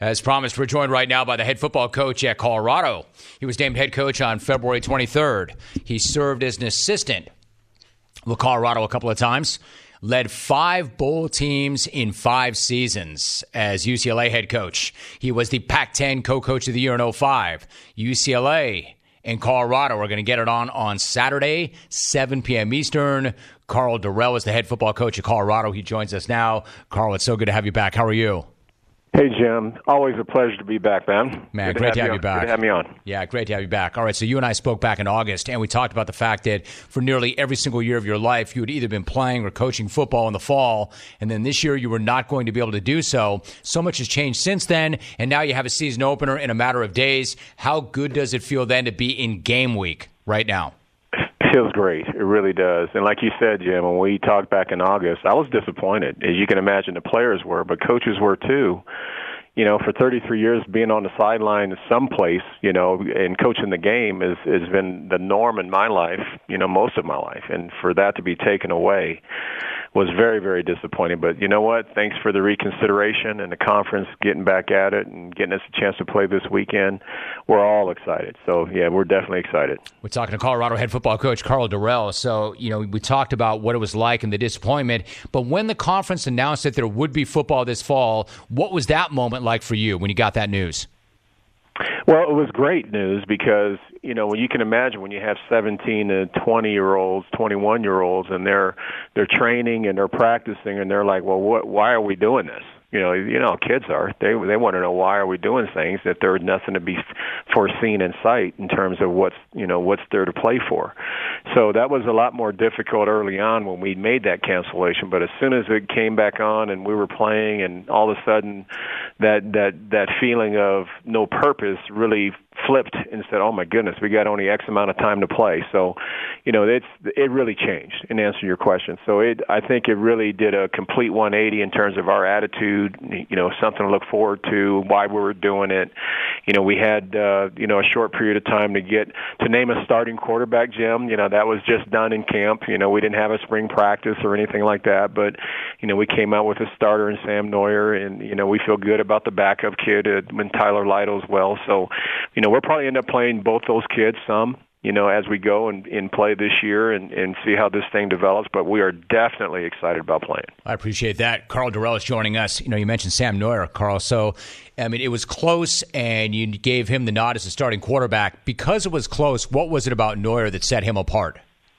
As promised, we're joined right now by the head football coach at Colorado. He was named head coach on February 23rd. He served as an assistant with Colorado a couple of times, led 5 bowl teams in 5 seasons as UCLA head coach. He was the Pac-10 co-coach of the year in 2005. UCLA and Colorado are going to get it on Saturday, 7 p.m. Eastern. Karl Dorrell is the head football coach at Colorado. He joins us now. Karl, it's so good to have you back. How are you? Hey, Jim. Always a pleasure to be back, man. Man, great to have you back. Good to have me on. Yeah, great to have you back. All right, so you and I spoke back in August, and we talked about the fact that for nearly every single year of your life, you had either been playing or coaching football in the fall, and then this year you were not going to be able to do so. So much has changed since then, and now you have a season opener in a matter of days. How good does it feel then to be in game week right now? Feels great. It really does. And like you said, Jim, when we talked back in August, I was disappointed. As you can imagine, the players were, but coaches were too. You know, for 33 years, being on the sideline someplace, you know, and coaching the game has been the norm in my life, you know, most of my life. And for that to be taken away was very, very disappointing. But you know what? Thanks for the reconsideration and the conference getting back at it and getting us a chance to play this weekend. We're all excited. So, yeah, we're definitely excited. We're talking to Colorado head football coach Karl Dorrell. So, you know, we talked about what it was like and the disappointment. But when the conference announced that there would be football this fall, what was that moment like for you when you got that news? Well, it was great news because, you know, when you can imagine when you have 17 to 20-year-olds, 21-year-olds, and they're training and they're practicing, and they're like, well, why are we doing this? You know, kids are. They want to know why are we doing things that there's nothing to be foreseen in sight in terms of what's there to play for. So that was a lot more difficult early on when we made that cancellation. But as soon as it came back on and we were playing, and all of a sudden that feeling of no purpose really flipped and said, oh my goodness, we got only X amount of time to play. So, you know, it really changed in answer to your question. So I think it really did a complete 180 in terms of our attitude, you know, something to look forward to, why we were doing it. You know, we had, you know, a short period of time to name a starting quarterback, Jim. You know, that was just done in camp. You know, we didn't have a spring practice or anything like that, but, you know, we came out with a starter in Sam Neuer, and, you know, we feel good about the backup kid when Tyler Lytle as well. So, you know, we'll probably end up playing both those kids some, you know, as we go and play this year and see how this thing develops. But we are definitely excited about playing. I appreciate that. Karl Dorrell is joining us. You know, you mentioned Sam Neuer, Karl. So, I mean, it was close, and you gave him the nod as a starting quarterback. Because it was close, what was it about Neuer that set him apart?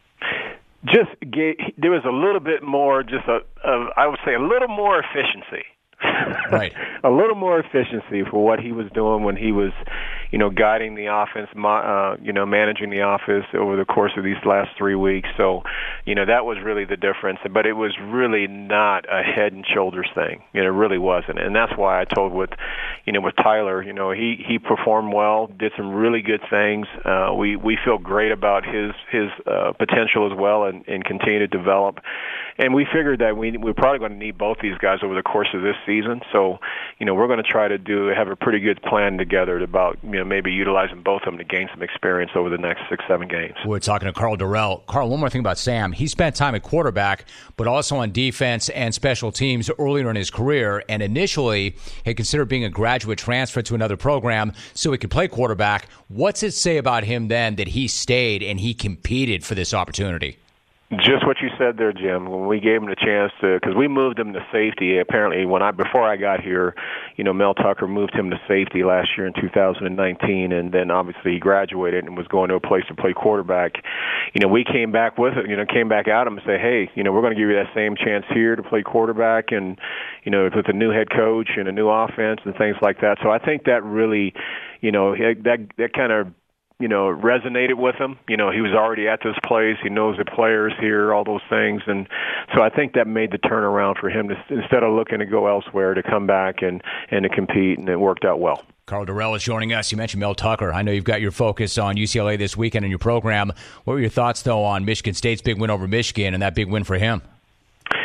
There was a little bit more, I would say a little more efficiency. Right. A little more efficiency for what he was doing when he was, you know, guiding the offense, you know, managing the offense over the course of these last 3 weeks. So, you know, that was really the difference. But it was really not a head and shoulders thing. You know, it really wasn't. And that's why I told with Tyler, you know, he performed well, did some really good things. We feel great about his potential as well and continue to develop. And we figured that we're probably going to need both these guys over the course of this season. So, you know, we're going to try to have a pretty good plan together about, you know, maybe utilizing both of them to gain some experience over the next 6-7 games. We're talking to Karl Dorrell. Karl, one more thing about Sam. He spent time at quarterback, but also on defense and special teams earlier in his career, and initially he considered being a graduate transfer to another program so he could play quarterback. What's it say about him then that he stayed and he competed for this opportunity? Just what you said there, Jim. When we gave him the chance to, because we moved him to safety. Apparently, before I got here, you know, Mel Tucker moved him to safety last year in 2019, and then obviously he graduated and was going to a place to play quarterback. You know, we came back with it. You know, came back at him and say, hey, you know, we're going to give you that same chance here to play quarterback, and you know, with a new head coach and a new offense and things like that. So I think that really, you know, that kind of, you know, resonated with him. You know, he was already at this place. He knows the players here, all those things. And so I think that made the turnaround for him to, instead of looking to go elsewhere, to come back and to compete, and it worked out well. Karl Dorrell is joining us. You mentioned Mel Tucker. I know you've got your focus on UCLA this weekend in your program. What were your thoughts, though, on Michigan State's big win over Michigan and that big win for him?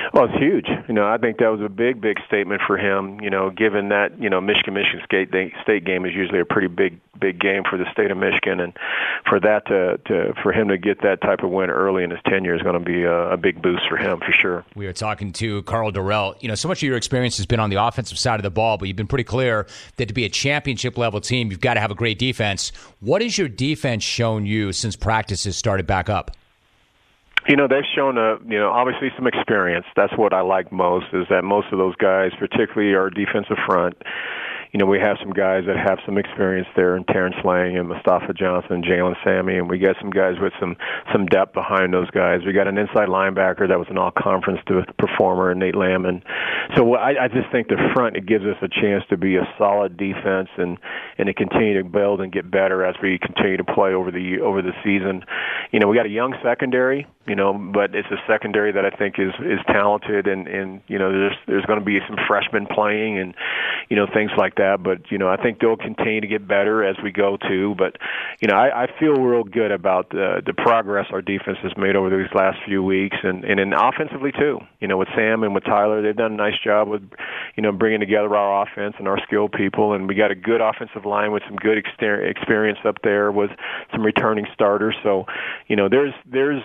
Well, it's huge. I think that was a big statement for him. Given that Michigan State game is usually a pretty big game for the state of Michigan, and for that for him to get that type of win early in his tenure is going to be a big boost for him for sure. We are talking to Karl Dorrell. So much of your experience has been on the offensive side of the ball, but you've been pretty clear that to be a championship level team, you've got to have a great defense. What has your defense shown you since practices started back up? They've shown obviously some experience. That's what I like most, is that most of those guys, particularly our defensive front, we have some guys that have some experience there, in Terrence Lang and Mustafa Johnson and Jalen Sammy, and we got some guys with some depth behind those guys. We got an inside linebacker that was an all-conference performer, Nate Lamb. So I just think the front, it gives us a chance to be a solid defense and to continue to build and get better as we continue to play over the season. We got a young secondary, but it's a secondary that I think is talented, and there's going to be some freshmen playing and things like that. But I think they'll continue to get better as we go too. But I feel real good about the progress our defense has made over these last few weeks, and then offensively too. With Sam and with Tyler, they've done a nice job with bringing together our offense and our skilled people, and we got a good offensive line with some good experience up there with some returning starters. So there's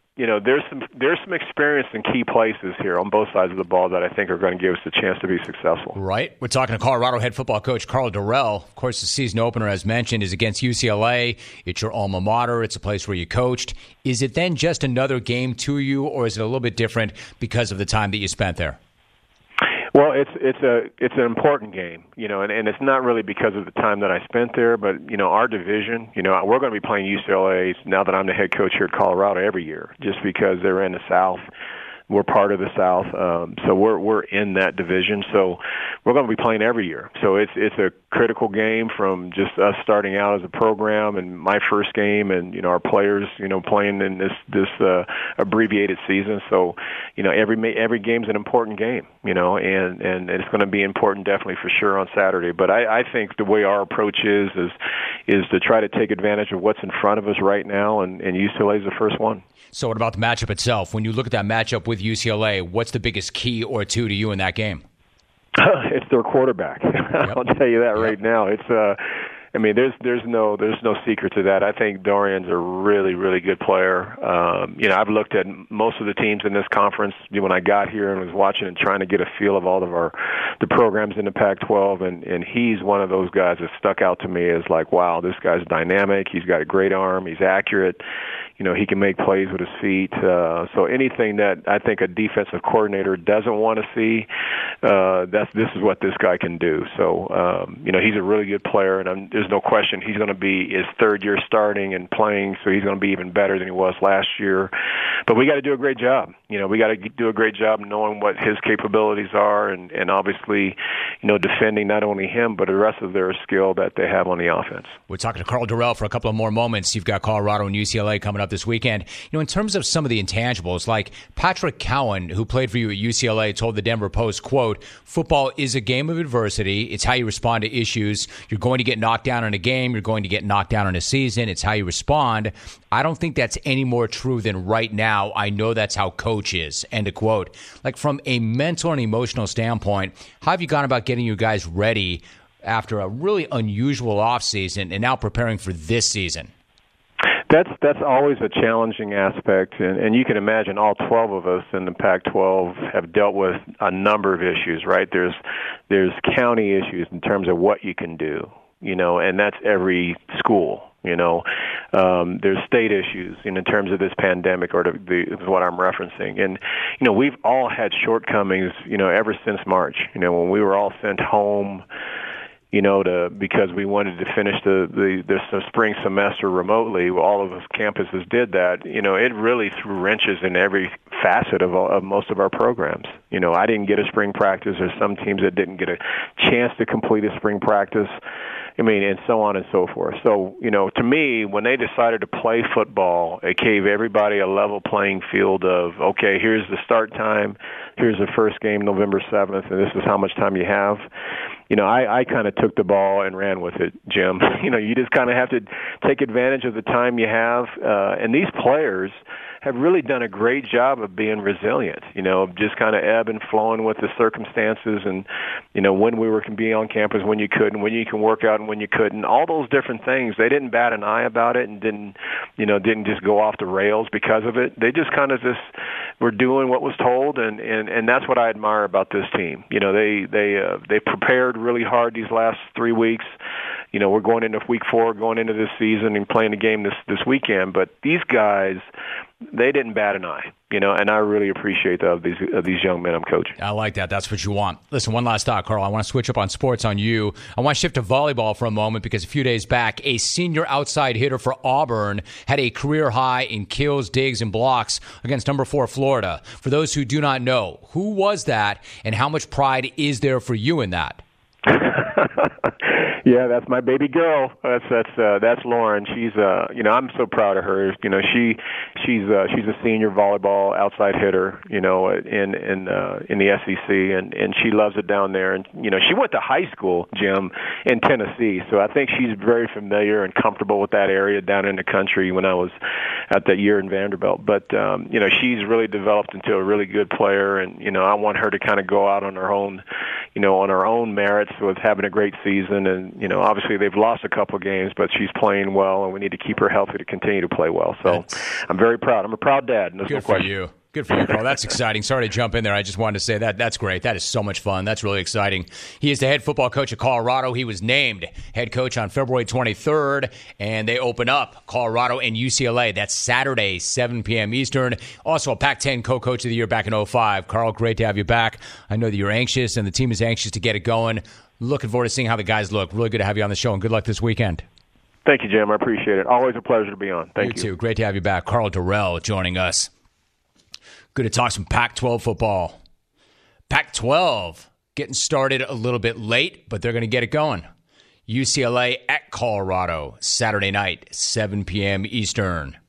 some experience in key places here on both sides of the ball that I think are going to give us a chance to be successful. Right. We're talking to Colorado head football coach Karl Dorrell. Of course, the season opener, as mentioned, is against UCLA. It's your alma mater. It's a place where you coached. Is it then just another game to you, or is it a little bit different because of the time that you spent there? Well, it's an important game, and it's not really because of the time that I spent there, but our division, we're going to be playing UCLA now that I'm the head coach here at Colorado every year, just because they're in the South. We're part of the South, so we're in that division. So we're going to be playing every year. So it's a critical game from just us starting out as a program, and my first game, and our players playing in this abbreviated season. So every game's an important game, and it's going to be important definitely for sure on Saturday. But I think the way our approach is to try to take advantage of what's in front of us right now, and UCLA is the first one. So what about the matchup itself? When you look at that matchup with UCLA, what's the biggest key or two to you in that game? It's their quarterback. Yep. I'll tell you that right now. It's there's no secret to that. I think Dorian's a really, really good player. I've looked at most of the teams in this conference when I got here and was watching and trying to get a feel of all of the programs in the Pac-12, and he's one of those guys that stuck out to me as like, wow, this guy's dynamic. He's got a great arm. He's accurate. He can make plays with his feet. So anything that I think a defensive coordinator doesn't want to see, this is what this guy can do. So, he's a really good player, and there's no question he's going to be his third year starting and playing, so he's going to be even better than he was last year. But we got to do a great job. We got to do a great job knowing what his capabilities are, and obviously, defending not only him, but the rest of their skill that they have on the offense. We're talking to Karl Dorrell for a couple of more moments. You've got Colorado and UCLA coming up this weekend. In terms of some of the intangibles, like Patrick Cowan, who played for you at UCLA, told the Denver Post, quote, "Football is a game of adversity. It's how you respond to issues. You're going to get knocked down in a game. You're going to get knocked down in a season. It's how you respond." I don't think that's any more true than right now. I know that's how coach is, end of quote. Like from a mental and emotional standpoint, how have you gone about getting you guys ready after a really unusual offseason and now preparing for this season? That's always a challenging aspect, and you can imagine all 12 of us in the Pac-12 have dealt with a number of issues, right? There's county issues in terms of what you can do, and that's every school. There's state issues in terms of this pandemic, or is what I'm referencing. And, we've all had shortcomings, ever since March. When we were all sent home, because we wanted to finish the spring semester remotely. All of us campuses did that. It really threw wrenches in every facet of most of our programs. I didn't get a spring practice. There's some teams that didn't get a chance to complete a spring practice. And so on and so forth. So, to me, when they decided to play football, it gave everybody a level playing field of, okay, here's the start time, here's the first game, November 7th, and this is how much time you have. I kind of took the ball and ran with it, Jim. You just kind of have to take advantage of the time you have. And these players have really done a great job of being resilient, just kind of ebb and flowing with the circumstances and, when we can be on campus, when you couldn't, when you can work out and when you couldn't, all those different things. They didn't bat an eye about it and didn't just go off the rails because of it. They just kind of were doing what was told, and that's what I admire about this team. They prepared really hard these last 3 weeks. We're going into week 4, going into this season and playing the game this weekend. But these guys, they didn't bat an eye, and I really appreciate these young men I'm coaching. I like that. That's what you want. Listen, one last thought, Carl. I want to switch up on sports on you. I want to shift to volleyball for a moment because a few days back, a senior outside hitter for Auburn had a career high in kills, digs, and blocks against number 4 Florida. For those who do not know, who was that, and how much pride is there for you in that? Yeah, that's my baby girl. That's Lauren. She's I'm so proud of her. She's a senior volleyball outside hitter, in the SEC, and she loves it down there. And she went to high school, Jim, in Tennessee, so I think she's very familiar and comfortable with that area down in the country when I was at that year in Vanderbilt. But she's really developed into a really good player, and I want her to kind of go out on her own, on her own merits with having a great season. And obviously they've lost a couple of games, but she's playing well, and we need to keep her healthy to continue to play well. So I'm very proud. I'm a proud dad. Good for you. Good for you, Carl. That's exciting. Sorry to jump in there. I just wanted to say that. That's great. That is so much fun. That's really exciting. He is the head football coach at Colorado. He was named head coach on February 23rd, and they open up Colorado and UCLA. That's Saturday, 7 p.m. Eastern. Also a Pac-10 co-coach of the year back in 2005. Carl, great to have you back. I know that you're anxious, and the team is anxious to get it going. Looking forward to seeing how the guys look. Really good to have you on the show, and good luck this weekend. Thank you, Jim. I appreciate it. Always a pleasure to be on. Thank you. You too. Great to have you back. Karl Dorrell joining us. Good to talk some Pac-12 football. Pac-12 getting started a little bit late, but they're going to get it going. UCLA at Colorado, Saturday night, 7 p.m. Eastern.